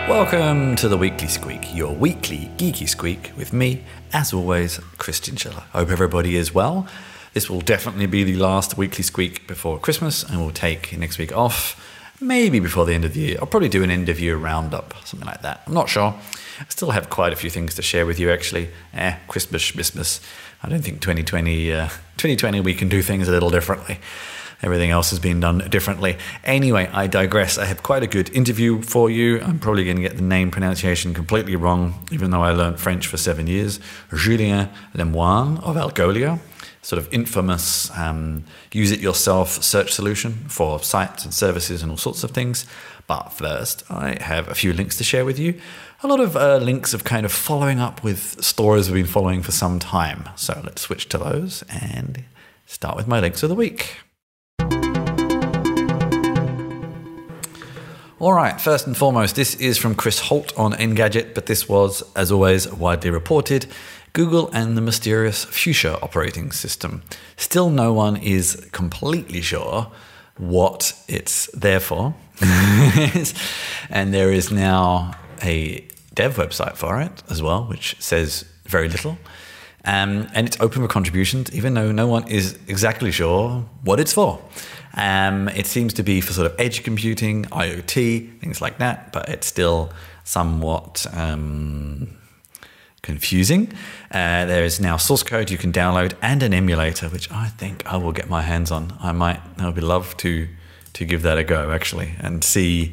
Welcome to the Weekly Squeak, your weekly geeky squeak with me, as always, Christian Schiller. Hope everybody is well. This will definitely be the last Weekly Squeak before Christmas, and we'll take next week off, maybe before the end of the year. I'll probably do an end of year roundup, something like that. I'm not sure. I still have quite a few things to share with you, actually. Christmas. I don't think 2020 we can do things a little differently. Everything else has been done differently. Anyway, I digress. I have quite a good interview for you. I'm probably going to get the name pronunciation completely wrong, even though I learned French for 7 years. Julien Lemoine of Algolia, sort of infamous use-it-yourself search solution for sites and services and all sorts of things. But first, I have a few links to share with you. A lot of links of kind of following up with stories we've been following for some time. So let's switch to those and start with my links of the week. All right, first and foremost, this is from Chris Holt on Engadget, but this was, as always, widely reported. Google and the mysterious Fuchsia operating system. Still no one is completely sure what it's there for. And there is now a dev website for it as well, which says very little. And it's open for contributions, even though no one is exactly sure what it's for. It seems to be for sort of edge computing, IoT, things like that, but it's still somewhat confusing. There is now source code you can download and an emulator, which I think I will get my hands on. I would love to give that a go, actually, and see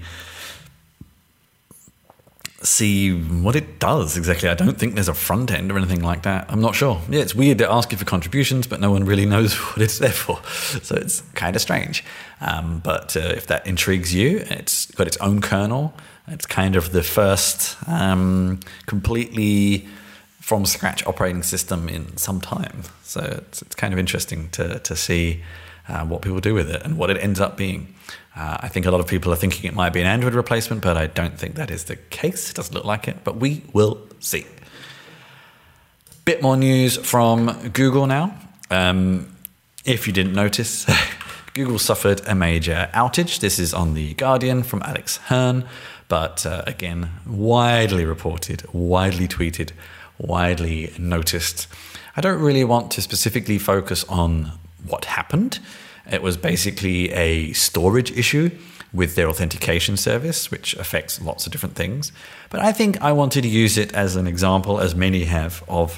what it does exactly. I don't think there's a front end or anything like that. I'm not sure. Yeah, it's weird to ask you for contributions, but no one really knows what it's there for. So it's kind of strange. But if that intrigues you, it's got its own kernel. It's kind of the first completely from scratch operating system in some time. So it's kind of interesting to see what people do with it and what it ends up being. I think a lot of people are thinking it might be an Android replacement, but I don't think that is the case. It doesn't look like it, but we will see. Bit more news from Google now. If you didn't notice, Google suffered a major outage. This is on The Guardian from Alex Hearn, but again, widely reported, widely tweeted, widely noticed. I don't really want to specifically focus on what happened. It was basically a storage issue with their authentication service, which affects lots of different things. But I think I wanted to use it as an example, as many have, of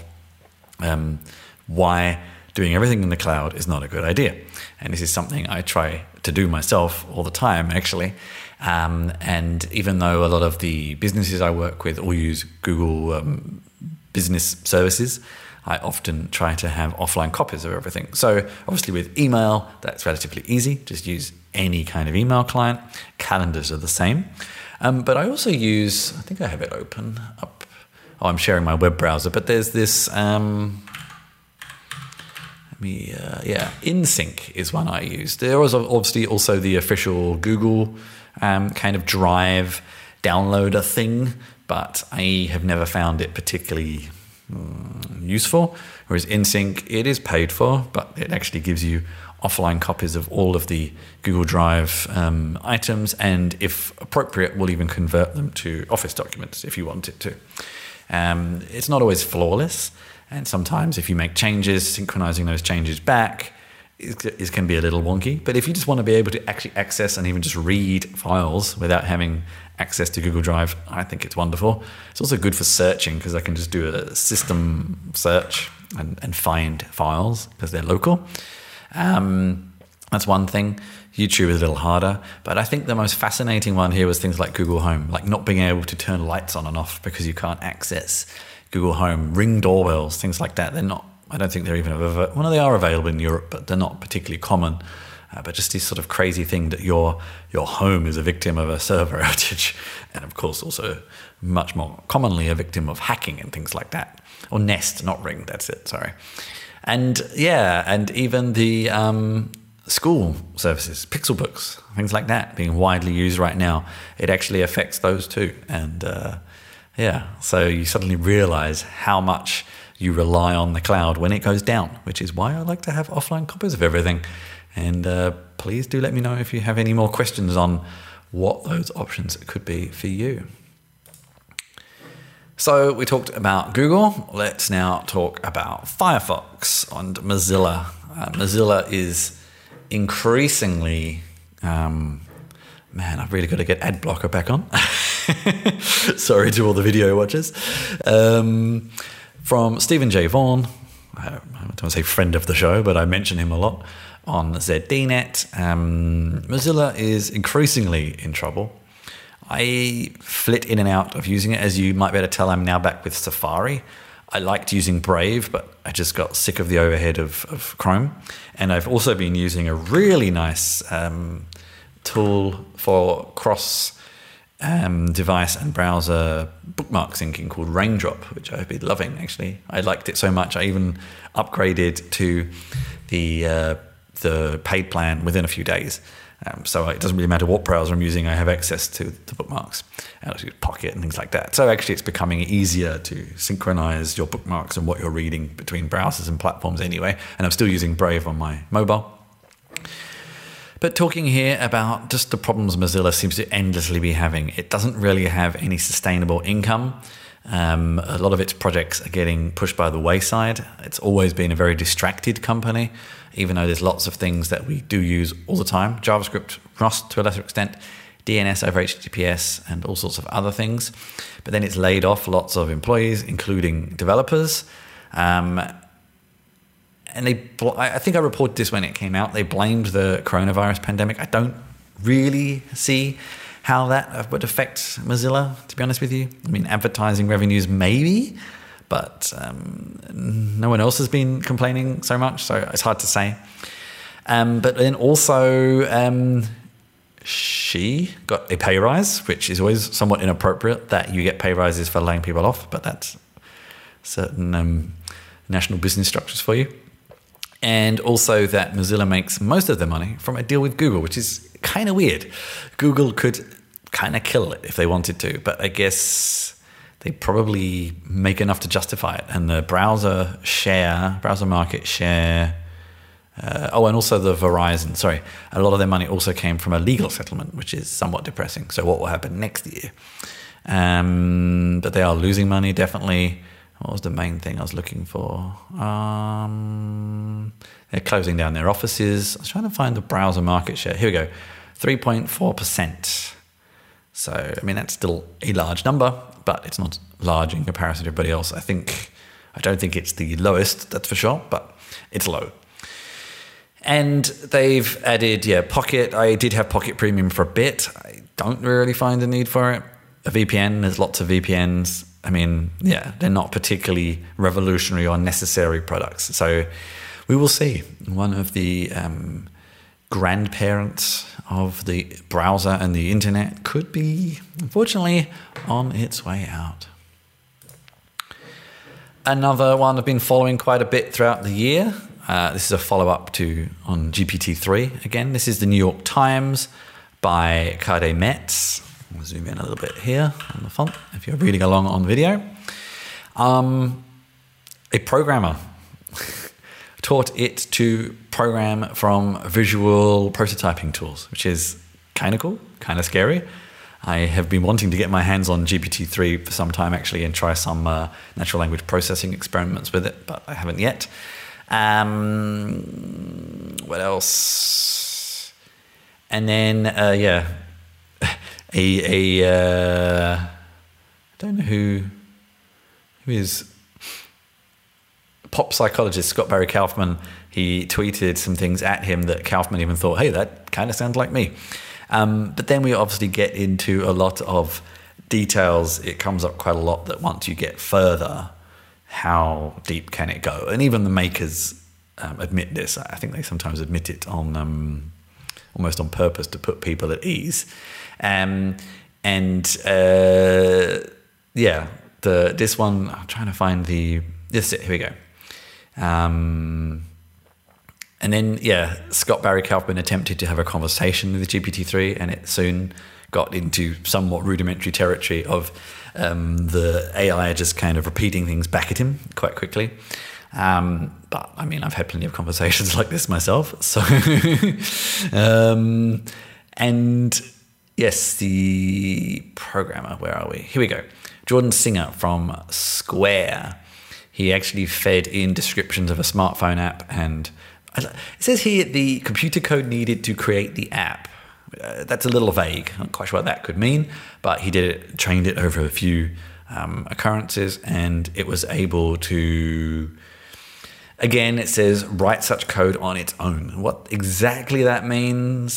why doing everything in the cloud is not a good idea. And this is something I try to do myself all the time, actually. And even though a lot of the businesses I work with all use Google business services, I often try to have offline copies of everything. So obviously with email, that's relatively easy. Just use any kind of email client. Calendars are the same. But I also use, I think I have it open up. Oh, I'm sharing my web browser, but there's this, InSync is one I use. There was obviously also the official Google kind of Drive downloader thing, but I have never found it particularly useful. Whereas InSync, it is paid for, but it actually gives you offline copies of all of the Google Drive items, and if appropriate, will even convert them to Office documents if you want it to. It's not always flawless, and sometimes if you make changes, synchronizing those changes back is can be a little wonky. But if you just want to be able to actually access and even just read files without having access to Google Drive, I think it's wonderful. It's also good for searching because I can just do a system search and find files because they're local. That's one thing. YouTube is a little harder, but I think the most fascinating one here was things like Google Home, like not being able to turn lights on and off because you can't access Google Home, Ring doorbells, things like that. They're not, I don't think they're even, well, they are available in Europe, but they're not particularly common. But just this sort of crazy thing that your home is a victim of a server outage, and of course also much more commonly a victim of hacking and things like that. Or Nest, not Ring, that's it, sorry. And yeah, and even the school services, Pixelbooks, things like that being widely used right now, it actually affects those too. And so you suddenly realize how much you rely on the cloud when it goes down, which is why I like to have offline copies of everything. And please do let me know if you have any more questions on what those options could be for you. So we talked about Google. Let's now talk about Firefox and Mozilla. Mozilla is increasingly... man, I've really got to get ad blocker back on. Sorry to all the video watchers. From Stephen J. Vaughan, I don't want to say friend of the show, but I mention him a lot on ZDNet. Mozilla is increasingly in trouble. I flit in and out of using it. As you might be able to tell, I'm now back with Safari. I liked using Brave, but I just got sick of the overhead of Chrome. And I've also been using a really nice tool for cross device and browser bookmark syncing called Raindrop, which I've been loving, actually. I liked it so much, I even upgraded to the paid plan within a few days. So it doesn't really matter what browser I'm using, I have access to the bookmarks. And I use Pocket and things like that. So actually it's becoming easier to synchronize your bookmarks and what you're reading between browsers and platforms anyway. And I'm still using Brave on my mobile. But talking here about just the problems Mozilla seems to endlessly be having. It doesn't really have any sustainable income. A lot of its projects are getting pushed by the wayside. It's always been a very distracted company, even though there's lots of things that we do use all the time. JavaScript, Rust to a lesser extent, DNS over HTTPS, and all sorts of other things. But then it's laid off lots of employees, including developers. And I think I reported this when it came out. They blamed the coronavirus pandemic. I don't really see how that would affect Mozilla, to be honest with you. I mean, advertising revenues maybe, but no one else has been complaining so much, so it's hard to say. But then also, she got a pay rise, which is always somewhat inappropriate that you get pay rises for laying people off, but that's certain national business structures for you. And also that Mozilla makes most of their money from a deal with Google, which is kind of weird. Google could kind of kill it if they wanted to, but I guess they probably make enough to justify it. And the browser market share, and also the Verizon, a lot of their money also came from a legal settlement, which is somewhat depressing. So what will happen next year? But they are losing money, definitely. What was the main thing I was looking for? They're closing down their offices. I was trying to find the browser market share. Here we go, 3.4%. So, I mean, that's still a large number, but it's not large in comparison to everybody else. I don't think it's the lowest, that's for sure, but it's low. And they've added, Pocket. I did have Pocket Premium for a bit. I don't really find a need for it. A VPN, there's lots of VPNs. I mean, they're not particularly revolutionary or necessary products. So we will see. One of the grandparents of the browser and the internet could be, unfortunately, on its way out. Another one I've been following quite a bit throughout the year. This is a follow-up on GPT-3. Again, this is the New York Times by Kade Metz. I'll zoom in a little bit here on the font if you're reading along on video. A programmer taught it to program from visual prototyping tools, which is kind of cool, kind of scary. I have been wanting to get my hands on GPT-3 for some time, actually, and try some natural language processing experiments with it, but I haven't yet. What else? And then, I don't know who is pop psychologist Scott Barry Kaufman. He tweeted some things at him that Kaufman even thought, hey, that kind of sounds like me. But then we obviously get into a lot of details. It comes up quite a lot that once you get further, how deep can it go? And even the makers admit this. I think they sometimes admit it on almost on purpose to put people at ease. This one, I'm trying to find here we go. And then, Scott Barry Kaufman attempted to have a conversation with the GPT-3, and it soon got into somewhat rudimentary territory of the AI just kind of repeating things back at him quite quickly. But, I mean, I've had plenty of conversations like this myself. So, and yes, the programmer, where are we? Here we go. Jordan Singer from Square. He actually fed in descriptions of a smartphone app, and it says here the computer code needed to create the app. That's a little vague. I'm not quite sure what that could mean, but he trained it over a few occurrences, and it was able to, again, it says write such code on its own. What exactly that means,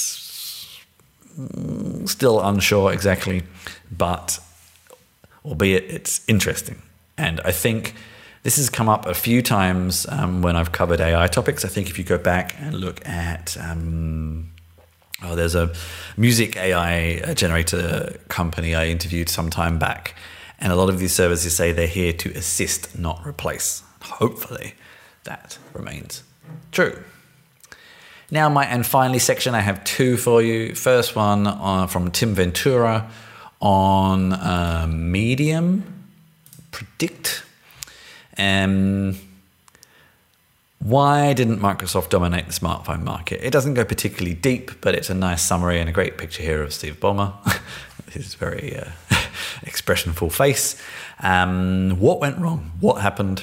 still unsure exactly, but albeit it's interesting. And I think this has come up a few times when I've covered AI topics. I think if you go back and look at, there's a music AI generator company I interviewed some time back, and a lot of these services say they're here to assist, not replace. Hopefully that remains true. Now, finally section, I have two for you. First one from Tim Ventura on Medium Predict. Why didn't Microsoft dominate the smartphone market? It doesn't go particularly deep, but it's a nice summary and a great picture here of Steve Ballmer. His very expressionful face. What went wrong? What happened?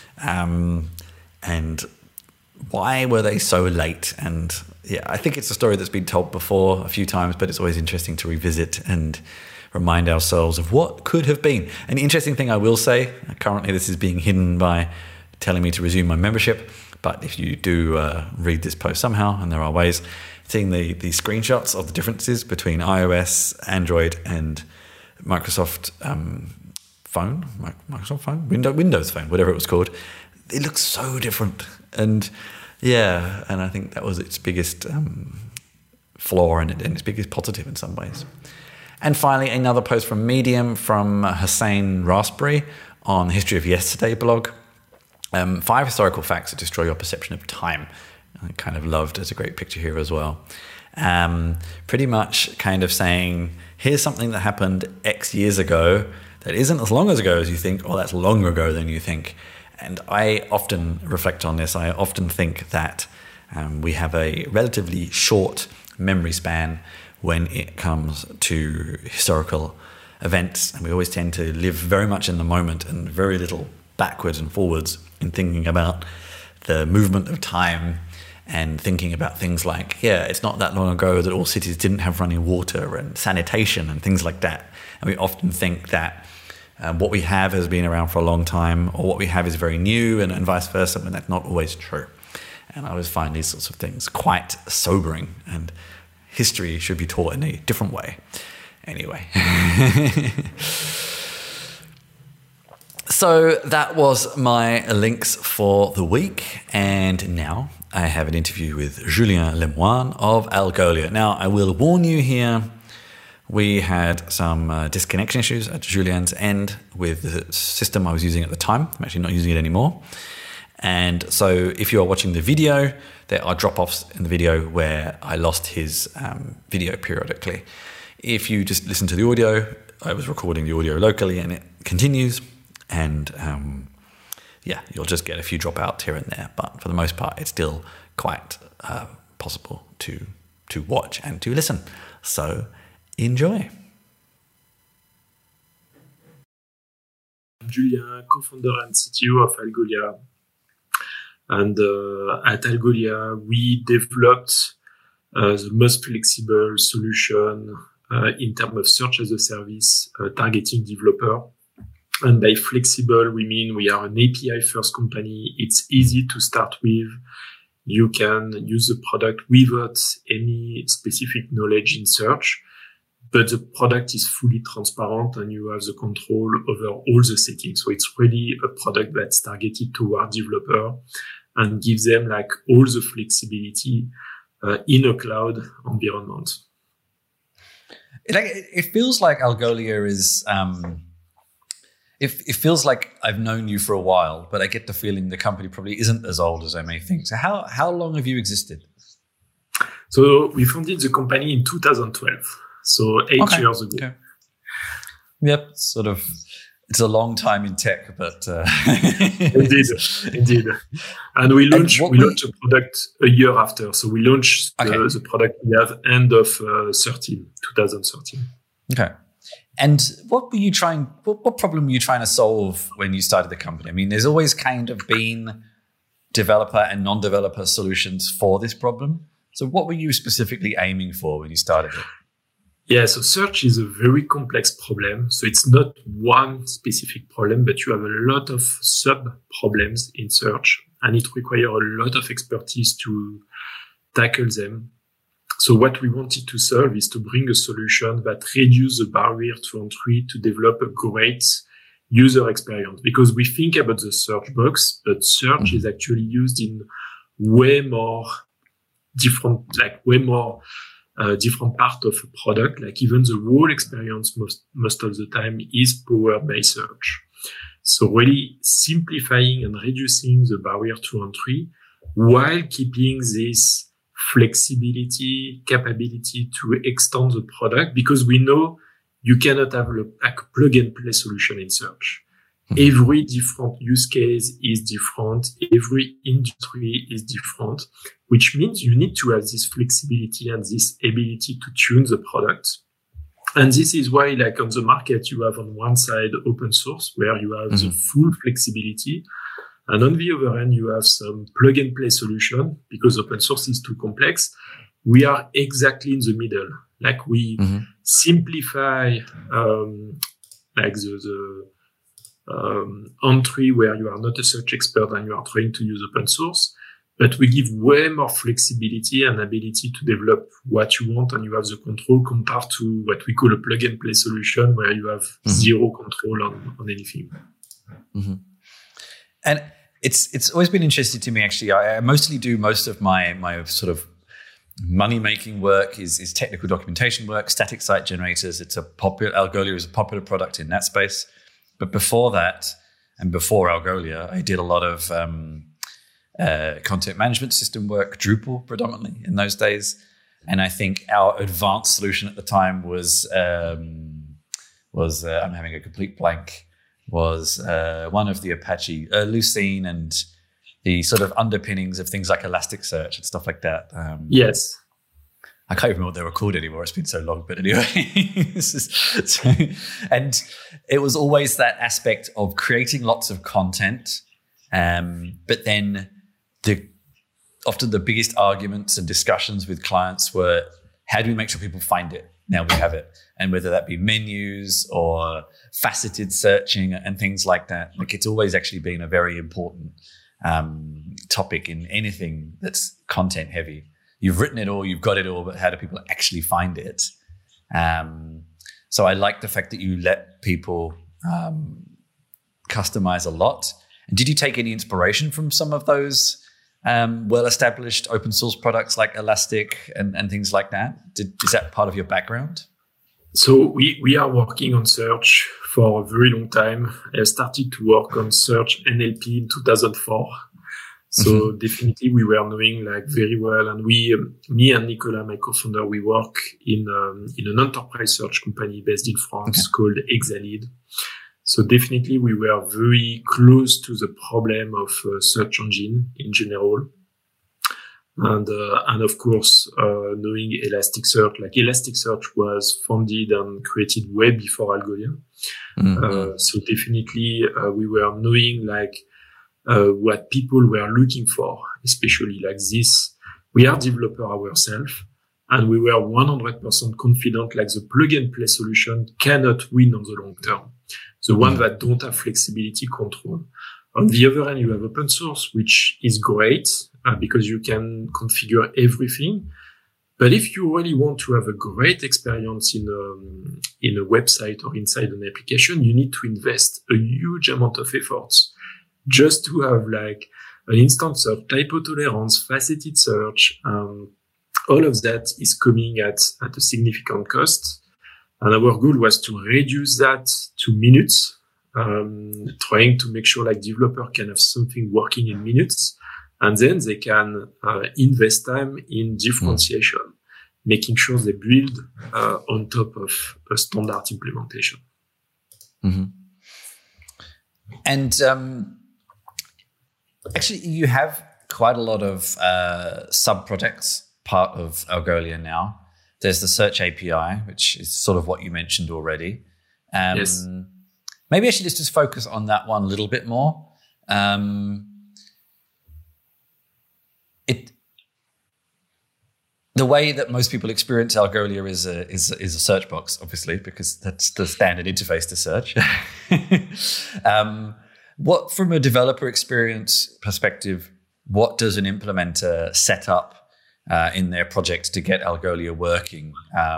And why were they so late? And yeah, I think it's a story that's been told before a few times, but it's always interesting to revisit and remind ourselves of what could have been. An interesting thing I will say, currently this is being hidden by telling me to resume my membership, but if you do read this post somehow, and there are ways, seeing the screenshots of the differences between iOS, Android, and Microsoft phone, Windows Phone, whatever it was called, it looks so different. And yeah, and I think that was its biggest flaw and its biggest positive in some ways. And finally, another post from Medium from Hussein Raspberry on the History of Yesterday blog. 5 historical facts that destroy your perception of time. I kind of loved, there's a great picture here as well. Pretty much kind of saying, here's something that happened X years ago that isn't as long ago as you think, or that's longer ago than you think. And I often reflect on this. I often think that we have a relatively short memory span when it comes to historical events, and we always tend to live very much in the moment and very little backwards and forwards in thinking about the movement of time and thinking about things like, it's not that long ago that all cities didn't have running water and sanitation and things like that. And we often think that what we have has been around for a long time, or what we have is very new, and vice versa, and that's not always true. And I always find these sorts of things quite sobering, and history should be taught in a different way. Anyway. So that was my links for the week. And now I have an interview with Julien Lemoine of Algolia. Now, I will warn you here, we had some disconnection issues at Julien's end with the system I was using at the time. I'm actually not using it anymore. And so if you are watching the video, there are drop-offs in the video where I lost his video periodically. If you just listen to the audio, I was recording the audio locally and it continues. And you'll just get a few dropouts here and there. But for the most part, it's still quite possible to watch and to listen. So enjoy. I'm Julien, co-founder and CTO of Algolia. And at Algolia, we developed the most flexible solution in terms of search as a service, targeting developer. And by flexible, we mean we are an API-first company. It's easy to start with. You can use the product without any specific knowledge in search, but the product is fully transparent and you have the control over all the settings. So it's really a product that's targeted toward developer and gives them like all the flexibility in a cloud environment. It feels like Algolia is... It feels like I've known you for a while, but I get the feeling the company probably isn't as old as I may think. So how long have you existed? So we founded the company in 2012, so 8 years ago. Okay. Yep, sort of. It's a long time in tech, but indeed. And we launched a product a year after. So we launched the product we have end of 2013. Okay. And what problem were you trying to solve when you started the company? I mean, there's always kind of been developer and non-developer solutions for this problem. So what were you specifically aiming for when you started it? Yeah, so search is a very complex problem. So it's not one specific problem, but you have a lot of sub-problems in search, and it requires a lot of expertise to tackle them. So what we wanted to solve is to bring a solution that reduces the barrier to entry to develop a great user experience. Because we think about the search box, but search is actually used in way more different part of a product. Like even the whole experience most of the time is powered by search. So really simplifying and reducing the barrier to entry while keeping this flexibility, capability to extend the product, because we know you cannot have a plug and play solution in search. Every different use case is different. Every industry is different, which means you need to have this flexibility and this ability to tune the product. And this is why, like on the market, you have on one side open source, where you have the full flexibility. And on the other hand, you have some plug and play solution, because open source is too complex. We are exactly in the middle. Like we simplify, like the entry where you are not a search expert and you are trying to use open source, but we give way more flexibility and ability to develop what you want, and you have the control compared to what we call a plug and play solution, where you have zero control on anything. And it's always been interesting to me, actually. I mostly do most of my sort of money-making work is technical documentation work, static site generators. Algolia is a popular product in that space. But before that, and before Algolia, I did a lot of content management system work, Drupal predominantly in those days. And I think our advanced solution at the time was I'm having a complete blank, was one of the Apache Lucene and the sort of underpinnings of things like Elasticsearch and stuff like that. Yes. I can't even remember what they were called anymore. It's been so long, but anyway. And it was always that aspect of creating lots of content. But then often the biggest arguments and discussions with clients were, how do we make sure people find it now we have it? And whether that be menus or faceted searching and things like that. Like it's always actually been a very important topic in anything that's content heavy. You've written it all, you've got it all, but how do people actually find it? So I like the fact that you let people customize a lot. And did you take any inspiration from some of those well-established open source products like Elastic and things like that? Is that part of your background? So we are working on search for a very long time. I started to work on search NLP in 2004. So definitely we were knowing like very well. And me and Nicolas, my co-founder, we work in an enterprise search company based in France called Exalead. So definitely we were very close to the problem of search engine in general. And of course, knowing Elasticsearch, like Elasticsearch was founded and created way before Algolia. So definitely, we were knowing like, what people were looking for, especially like this. We are developer ourselves, and we were 100% confident like the plug and play solution cannot win on the long term. The one that don't have flexibility control. On the other hand, you have open source, which is great because you can configure everything. But if you really want to have a great experience in a website or inside an application, you need to invest a huge amount of efforts just to have like an instant search, typo tolerance, faceted search. All of that is coming at a significant cost. And our goal was to reduce that to minutes, trying to make sure like developer can have something working in minutes, and then they can invest time in differentiation, making sure they build on top of a standard implementation. And actually, you have quite a lot of sub-projects part of Algolia now. There's the search API, which is sort of what you mentioned already. Yes. Maybe I should just focus on that one a little bit more. The way that most people experience Algolia is a search box, obviously, because that's the standard interface to search. What, from a developer experience perspective, what does an implementer set up in their project to get Algolia working?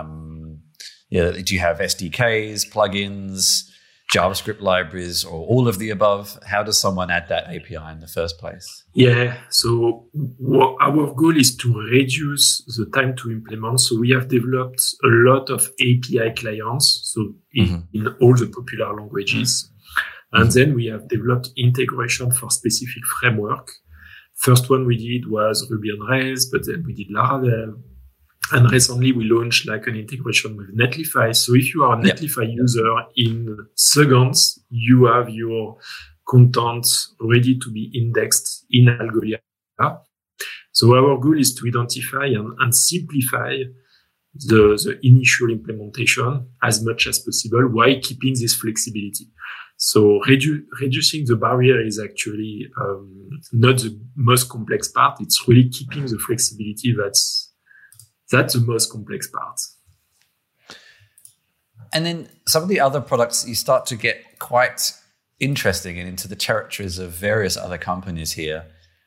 Do you have SDKs, plugins, JavaScript libraries, or all of the above? How does someone add that API in the first place? Yeah, so our goal is to reduce the time to implement. So we have developed a lot of API clients, so in all the popular languages. And then we have developed integration for specific framework. First one we did was Ruby on Rails, but then we did Laravel. And recently we launched like an integration with Netlify. So if you are a Netlify user, in seconds, you have your content ready to be indexed in Algolia. So our goal is to identify and simplify the initial implementation as much as possible while keeping this flexibility. So reducing the barrier is actually not the most complex part. It's really keeping the flexibility that's the most complex part. And then some of the other products, you start to get quite interesting and into the territories of various other companies here.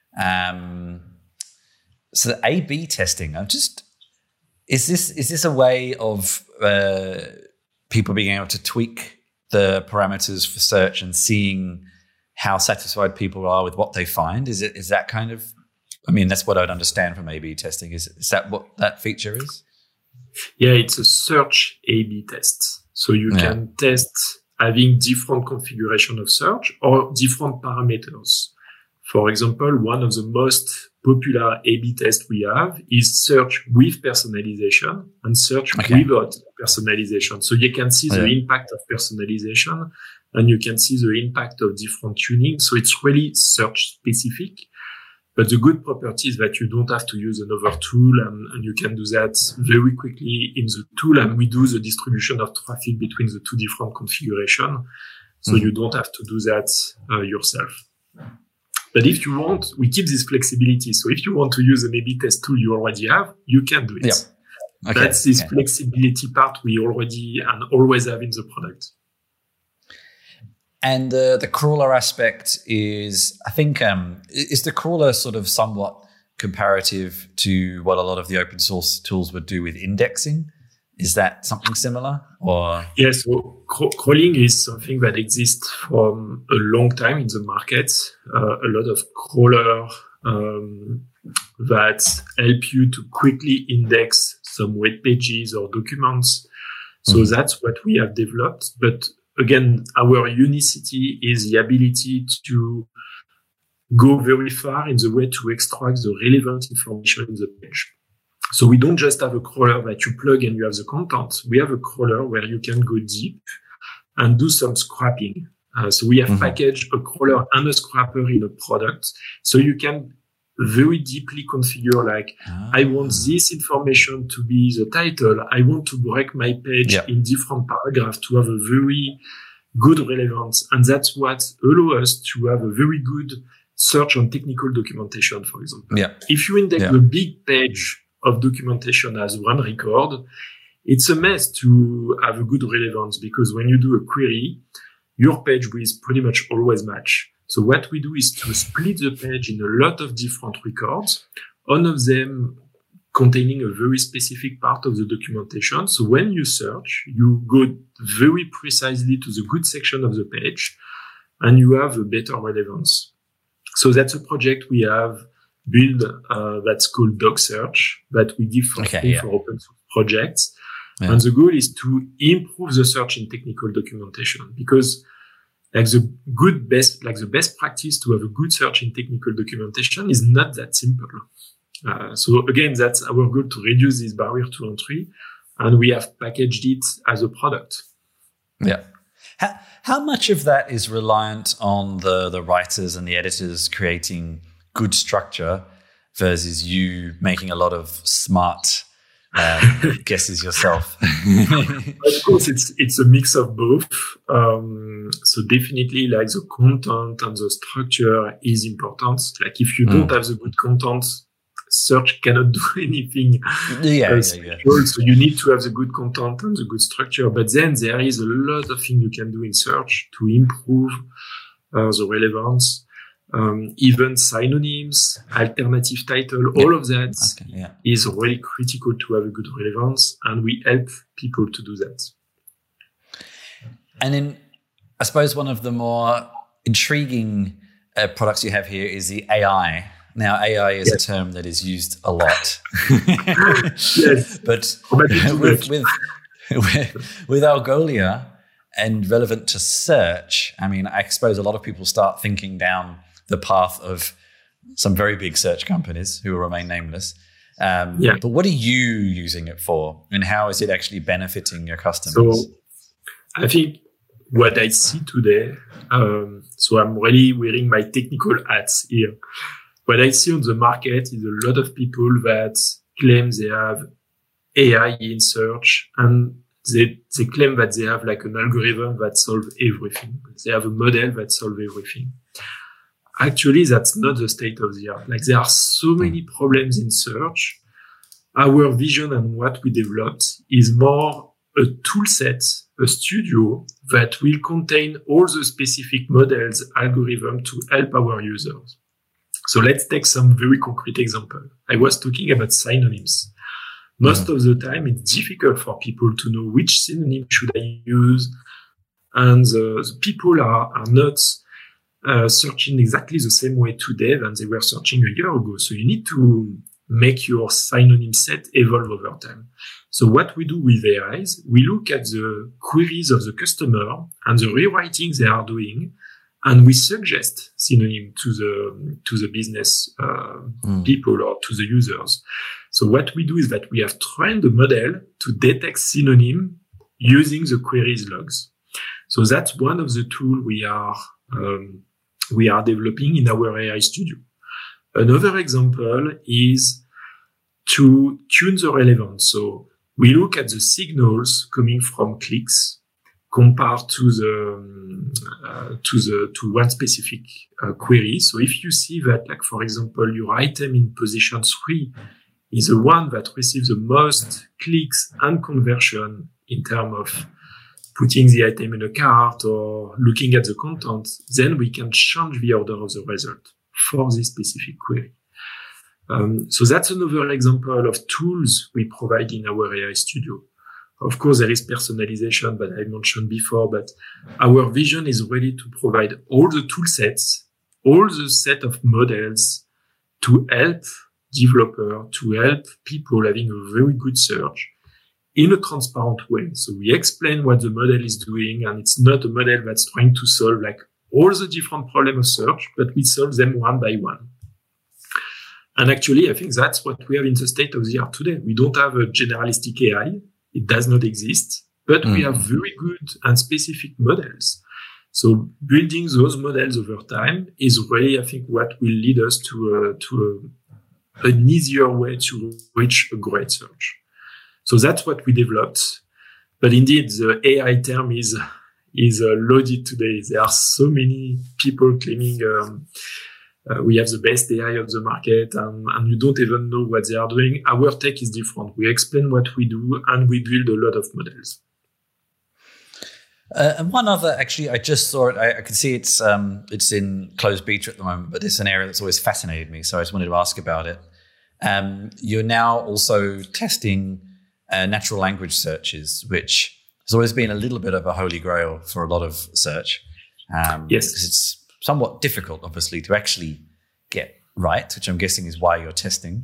So the A/B testing, is this a way of people being able to tweak the parameters for search and seeing how satisfied people are with what they find? Is that kind of, I mean, that's what I'd understand from A/B testing. Is that what that feature is? Yeah, it's a search A/B test. So you can test having different configuration of search or different parameters. For example, one of the most popular A/B tests we have is search with personalization and search without personalization. So you can see the impact of personalization and you can see the impact of different tuning. So it's really search specific. But the good property is that you don't have to use another tool and you can do that very quickly in the tool. And we do the distribution of traffic between the two different configurations. So you don't have to do that yourself. But if you want, we keep this flexibility. So if you want to use an A/B test tool you already have, you can do it. Yeah. Okay. That's this flexibility part we already and always have in the product. And the crawler aspect is, I think, is the crawler sort of somewhat comparative to what a lot of the open source tools would do with indexing? Is that something similar? Or yes, so crawling is something that exists from a long time in the market. A lot of crawler that help you to quickly index some web pages or documents. So that's what we have developed. But again, our unicity is the ability to go very far in the way to extract the relevant information in the page. So we don't just have a crawler that you plug and you have the content. We have a crawler where you can go deep and do some scrapping. So we have packaged a crawler and a scrapper in a product. So you can very deeply configure, like, I want this information to be the title. I want to break my page in different paragraphs to have a very good relevance. And that's what allows us to have a very good search on technical documentation, for example. If you index the big page of documentation as one record, it's a mess to have a good relevance, because when you do a query, your page will pretty much always match. So what we do is to split the page in a lot of different records, one of them containing a very specific part of the documentation. So when you search, you go very precisely to the good section of the page and you have a better relevance. So that's a project we have built that's called Doc Search that we give for free for open source projects. And the goal is to improve the search in technical documentation, because the best practice to have a good search in technical documentation is not that simple. So again, that's our goal, to reduce this barrier to entry, and we have packaged it as a product. Yeah. How much of that is reliant on the writers and the editors creating good structure versus you making a lot of smart guesses yourself. Of course, it's a mix of both. So definitely, like the content and the structure is important. Like if you don't have the good content, search cannot do anything. So you need to have the good content and the good structure. But then there is a lot of things you can do in search to improve the relevance. Even synonyms, alternative title, all of that is really critical to have a good relevance, and we help people to do that. And then I suppose one of the more intriguing products you have here is the AI. Now, AI is a term that is used a lot. But with Algolia and relevant to search, I mean, I suppose a lot of people start thinking down the path of some very big search companies who will remain nameless. But what are you using it for, and how is it actually benefiting your customers? So I think what I see today, so I'm really wearing my technical hats here. What I see on the market is a lot of people that claim they have AI in search, and they claim that they have like an algorithm that solves everything. They have a model that solves everything. Actually, that's not the state of the art. Like there are so many problems in search. Our vision and what we developed is more a tool set, a studio that will contain all the specific models, algorithm to help our users. So let's take some very concrete example. I was talking about synonyms. Most of the time, it's difficult for people to know which synonym should I use. And the people are not searching exactly the same way today than they were searching a year ago. So you need to make your synonym set evolve over time. So what we do with AI is we look at the queries of the customer and the rewriting they are doing, and we suggest synonym to the business people or to the users. So what we do is that we have trained the model to detect synonym using the queries logs. So that's one of the tools we are developing in our AI studio. Another example is to tune the relevance. So we look at the signals coming from clicks compared to one specific query. So if you see that, like for example, your item in position 3 is the one that receives the most clicks and conversion in terms of putting the item in a cart or looking at the content, then we can change the order of the result for this specific query. So that's another example of tools we provide in our AI studio. Of course, there is personalization that I mentioned before, but our vision is really to provide all the tool sets, all the set of models to help developers, to help people having a very good search in a transparent way. So we explain what the model is doing, and it's not a model that's trying to solve like all the different problems of search, but we solve them one by one. And actually, I think that's what we have in the state of the art today. We don't have a generalistic AI. It does not exist, but we have very good and specific models. So building those models over time is really, I think, what will lead us to an easier way to reach a great search. So that's what we developed. But indeed, the AI term is loaded today. There are so many people claiming we have the best AI of the market, and you don't even know what they are doing. Our tech is different. We explain what we do, and we build a lot of models. And one other, actually, I just saw it. I can see it's in closed beta at the moment, but it's an area that's always fascinated me. So I just wanted to ask about it. You're now also testing natural language searches, which has always been a little bit of a holy grail for a lot of search. Yes. Because it's somewhat difficult, obviously, to actually get right, which I'm guessing is why you're testing.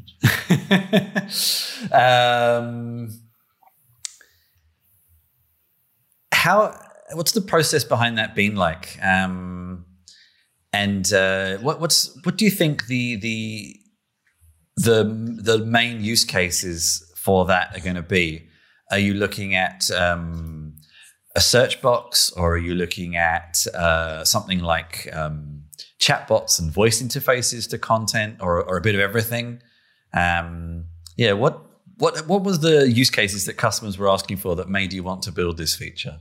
What's the process behind that been like? What do you think the main use cases for that are going to be? Are you looking at a search box, or are you looking at something like chatbots and voice interfaces to content, or a bit of everything? What was the use cases that customers were asking for that made you want to build this feature?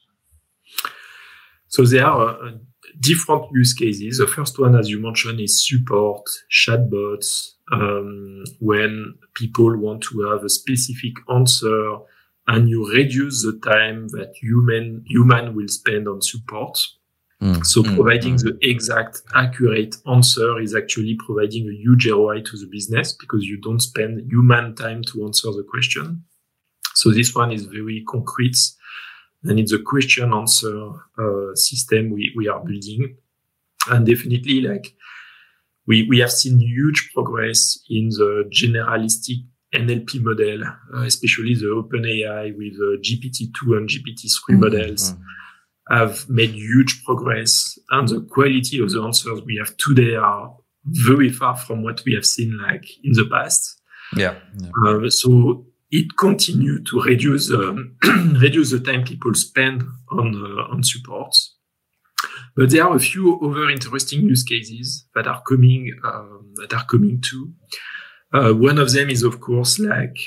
So there are different use cases. The first one, as you mentioned, is support, chatbots, when people want to have a specific answer and you reduce the time that human will spend on support. So providing the exact accurate answer is actually providing a huge ROI to the business because you don't spend human time to answer the question. So this one is very concrete. And it's a question answer system we are building. And definitely we have seen huge progress in the generalistic NLP model, especially the OpenAI with GPT-2 and GPT-3 models have made huge progress. And the quality of the answers we have today are very far from what we have seen in the past. So it continues to reduce the time people spend on support. But there are a few other interesting use cases that are coming too. One of them is, of course,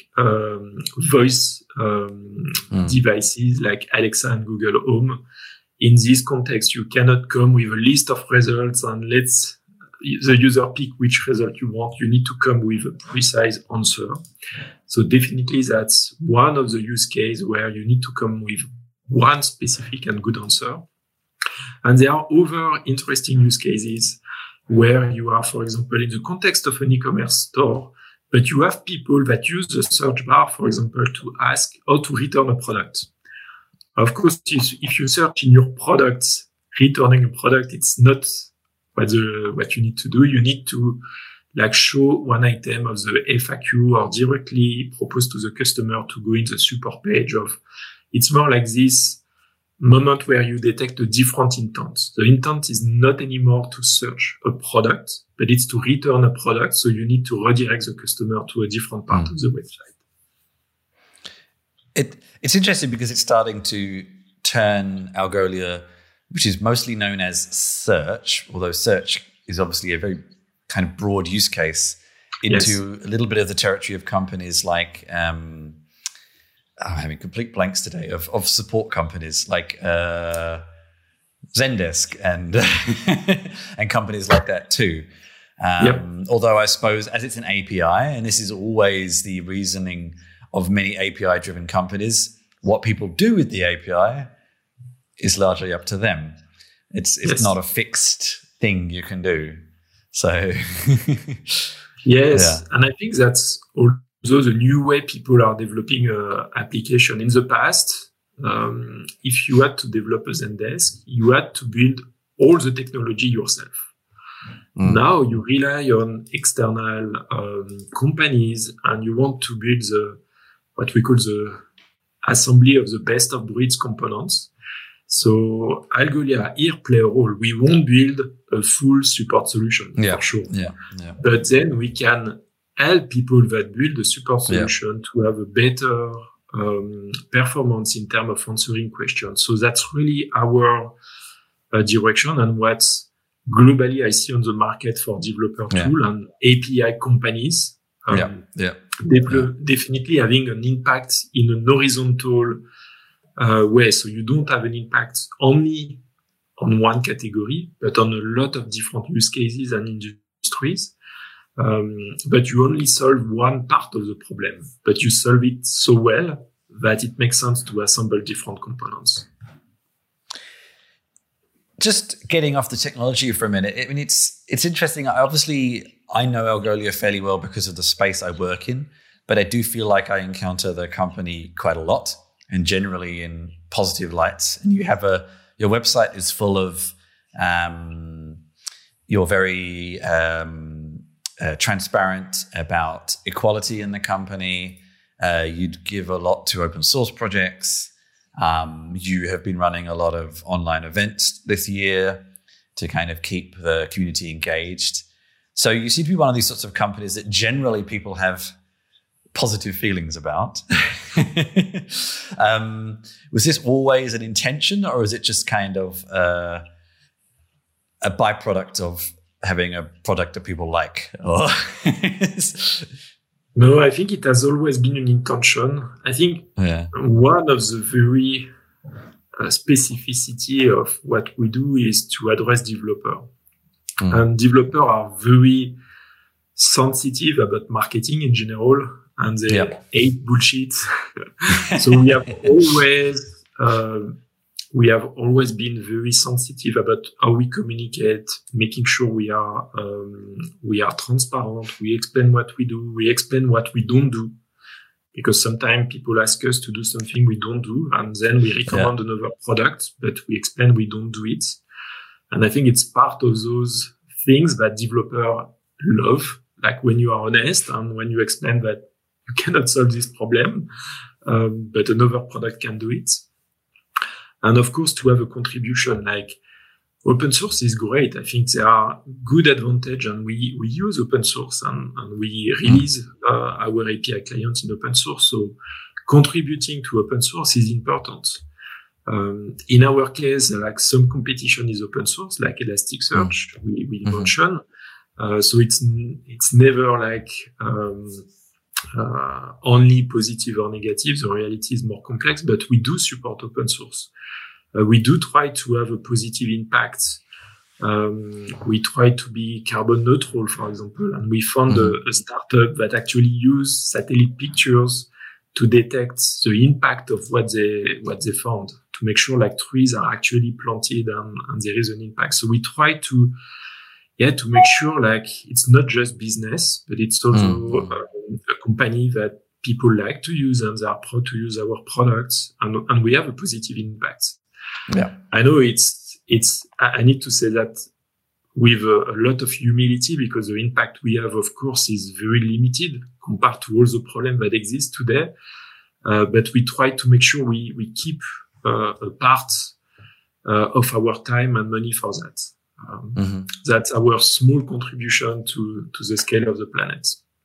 voice devices like Alexa and Google Home. In this context, you cannot come with a list of results and let the user pick which result you want. You need to come with a precise answer. So definitely that's one of the use cases where you need to come with one specific and good answer. And there are other interesting use cases where you are, for example, in the context of an e-commerce store, but you have people that use the search bar, for example, to ask how to return a product. Of course, if you search in your products, returning a product, it's not what you need to do. You need to show one item of the FAQ or directly propose to the customer to go in the support page it's more like this moment where you detect a different intent. The intent is not anymore to search a product, but it's to return a product. So you need to redirect the customer to a different part of the website. It's interesting because it's starting to turn Algolia, which is mostly known as search, although search is obviously a very kind of broad use case, into a little bit of the territory of companies like, I'm having complete blanks today, of support companies like Zendesk and and companies like that too. Although I suppose as it's an API, and this is always the reasoning of many API-driven companies, what people do with the API is largely up to them. It's not a fixed thing you can do. So and I think that's also the new way people are developing application. In the past, if you had to develop a Zendesk, you had to build all the technology yourself. Now you rely on external companies, and you want to build what we call the assembly of the best of breeds components. So Algolia here play a role. We won't build a full support solution for sure. But then we can help people that build a support solution to have a better performance in terms of answering questions. So that's really our direction, and what globally I see on the market for developer tool and API companies. Definitely having an impact in an horizontal way. So you don't have an impact only on one category, but on a lot of different use cases and industries. But you only solve one part of the problem, but you solve it so well that it makes sense to assemble different components. Just getting off the technology for a minute, I mean, it's interesting. I know Algolia fairly well because of the space I work in, but I do feel like I encounter the company quite a lot, and generally in positive lights. And you have your website is full of you're very transparent about equality in the company. You'd give a lot to open source projects. You have been running a lot of online events this year to kind of keep the community engaged. So you seem to be one of these sorts of companies that generally people have positive feelings about. Was this always an intention, or is it just kind of a byproduct of having a product that people like? No, I think it has always been an intention. I think one of the very specificity of what we do is to address developer. And developers are very sensitive about marketing in general, and they hate bullshit. So we have always been very sensitive about how we communicate, making sure we are transparent. We explain what we do. We explain what we don't do, because sometimes people ask us to do something we don't do, and then we recommend another product, but we explain we don't do it. And I think it's part of those things that developers love, like when you are honest and when you explain that you cannot solve this problem, but another product can do it. And of course, to have a contribution, like open source is great. I think there are good advantage, and we use open source and we release our API client in open source. So contributing to open source is important. In our case, like some competition is open source, like Elasticsearch, we mentioned. So it's never like only positive or negative. The reality is more complex, but we do support open source. We do try to have a positive impact. We try to be carbon neutral, for example, and we found a startup that actually use satellite pictures to detect the impact of what they found, to make sure like trees are actually planted and there is an impact. So we try to make sure like it's not just business, but it's also a company that people like to use and they are proud to use our products, and we have a positive impact. Yeah, I know I need to say that with a lot of humility, because the impact we have, of course, is very limited compared to all the problems that exist today. But we try to make sure we keep a part of our time and money for that. That's our small contribution to the scale of the planet.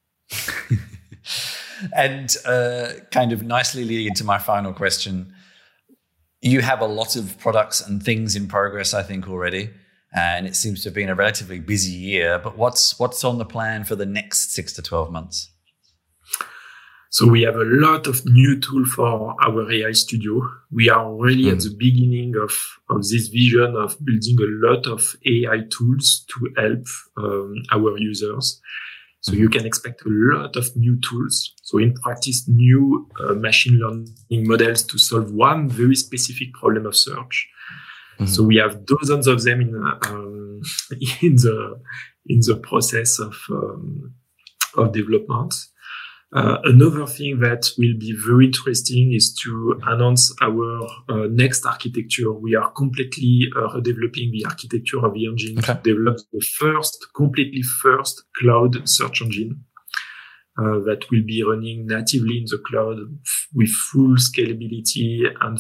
And kind of nicely leading into my final question, you have a lot of products and things in progress, I think, already, and it seems to have been a relatively busy year. But what's on the plan for the next 6 to 12 months? So we have a lot of new tools for our AI studio. We are really at the beginning of this vision of building a lot of AI tools to help our users. So you can expect a lot of new tools. So in practice, new machine learning models to solve one very specific problem of search. So we have dozens of them in the process of development. Another thing that will be very interesting is to announce our next architecture. We are completely redeveloping the architecture of the engine to develop the completely first cloud search engine that will be running natively in the cloud with full scalability and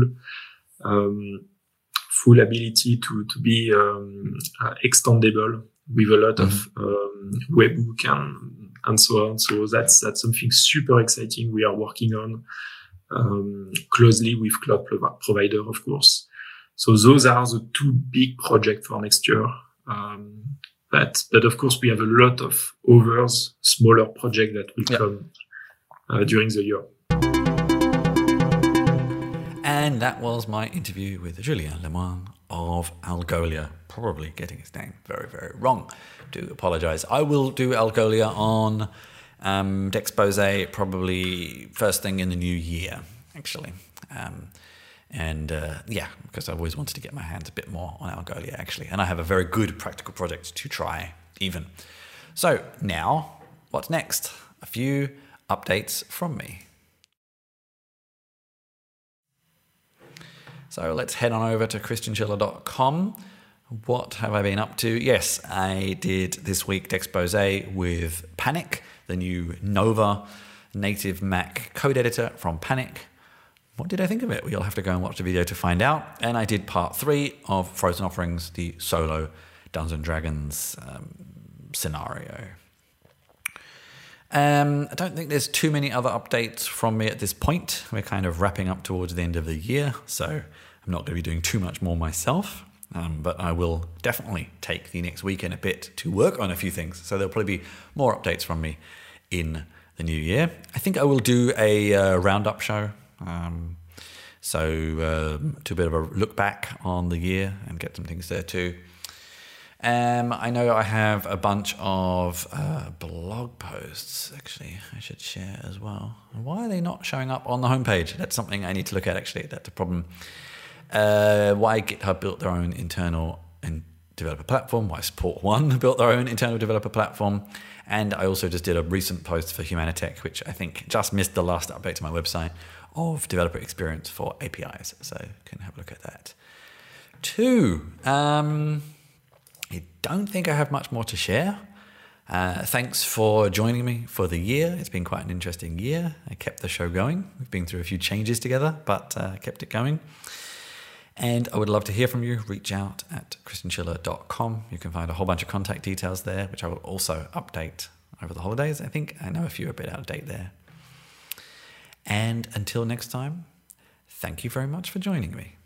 full ability to be extendable with a lot of webhook and so on. So that's something super exciting we are working on closely with cloud provider, of course. So those are the two big projects for next year. But of course, we have a lot of others, smaller projects that will come during the year. And that was my interview with Julien Lemoine of Algolia. Probably getting his name very, very wrong. Do apologize. I will do Algolia on Dexpose probably first thing in the new year, actually. Because I always wanted to get my hands a bit more on Algolia, actually. And I have a very good practical project to try, even. So now, what's next? A few updates from me. So let's head on over to christianschiller.com. What have I been up to? Yes, I did this week Dexpose with Panic, the new Nova native Mac code editor from Panic. What did I think of it? Well, you'll have to go and watch the video to find out. And I did part 3 of Frozen Offerings, the solo Dungeons & Dragons scenario. I don't think there's too many other updates from me at this point. We're kind of wrapping up towards the end of the year, so I'm not going to be doing too much more myself. But I will definitely take the next weekend a bit to work on a few things. So there'll probably be more updates from me in the new year. I think I will do a roundup show. So do a bit of a look back on the year and get some things there too. I know I have a bunch of blog posts, actually, I should share as well. Why are they not showing up on the homepage? That's something I need to look at, actually. That's a problem. Why GitHub built their own internal developer platform, why Support One built their own internal developer platform. And I also just did a recent post for Humanitech, which I think just missed the last update to my website, of developer experience for APIs. So you can have a look at that. 2, I don't think I have much more to share. Thanks for joining me for the year. It's been quite an interesting year. I kept the show going. We've been through a few changes together, but kept it going. And I would love to hear from you. Reach out at christianschiller.com. You can find a whole bunch of contact details there, which I will also update over the holidays. I think I know a few are a bit out of date there. And until next time, thank you very much for joining me.